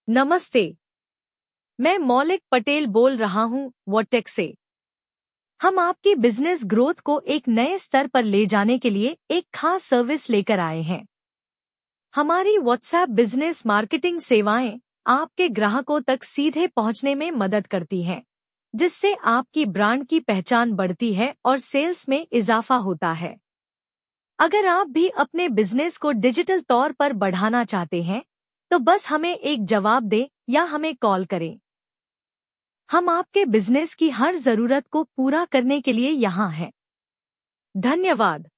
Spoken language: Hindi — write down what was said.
नमस्ते। मैं मौलिक पटेल बोल रहा हूँ वॉटेक से। हम आपकी बिजनेस ग्रोथ को एक नए स्तर पर ले जाने के लिए एक खास सर्विस लेकर आए हैं। हमारी व्हाट्सएप बिजनेस मार्केटिंग सेवाएं आपके ग्राहकों तक सीधे पहुंचने में मदद करती हैं, जिससे आपकी ब्रांड की पहचान बढ़ती है और सेल्स में इजाफा होता है। अगर आप भी अपने बिजनेस को डिजिटल तौर पर बढ़ाना चाहते हैं, तो बस हमें एक जवाब दें या हमें कॉल करें। हम आपके बिजनेस की हर जरूरत को पूरा करने के लिए यहाँ हैं। धन्यवाद।